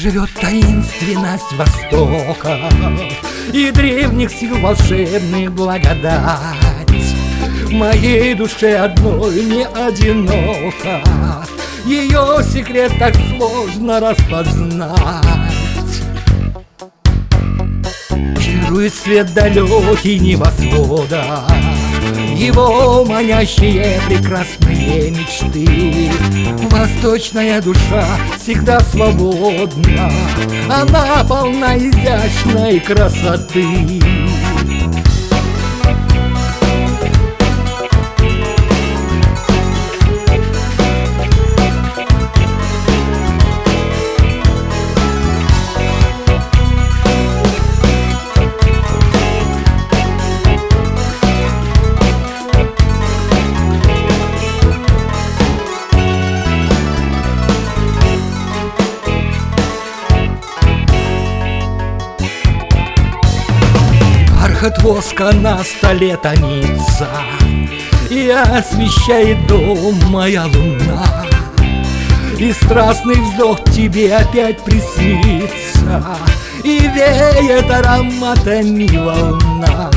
живет таинственность Востока и древних сил волшебных благодать. В моей душе одной не одиноко, ее секрет так сложно распознать. Чарует свет далекий небосвода, его манящие прекрасные мечты. Восточная душа всегда свободна, она полна изящной красоты. Бархат воска на столе томится, и освещает дом моя луна. И страстный вздох тебе опять приснится, и веет ароматами волна.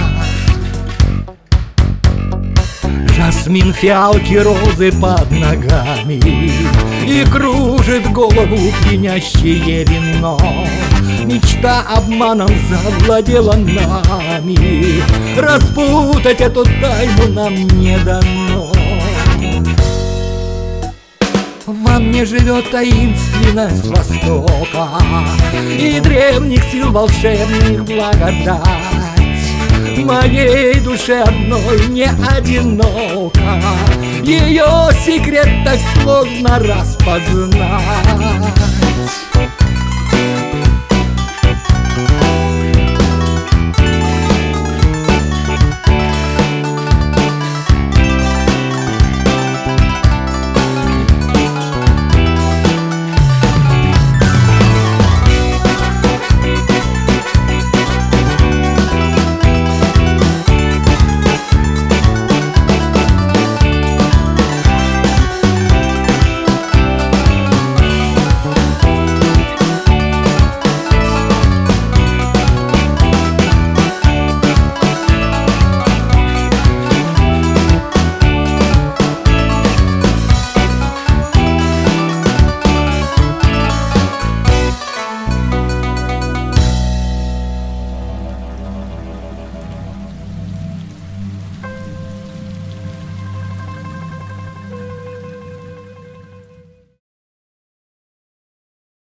Жасмин, фиалки, розы под ногами, и кружит голову пьянящее вино. Мечта обманом завладела нами, распутать эту тайну нам не дано. Во мне живет таинственность Востока и древних сил волшебных благодать. В моей душе одной не одиноко, ее секрет так сложно распознать.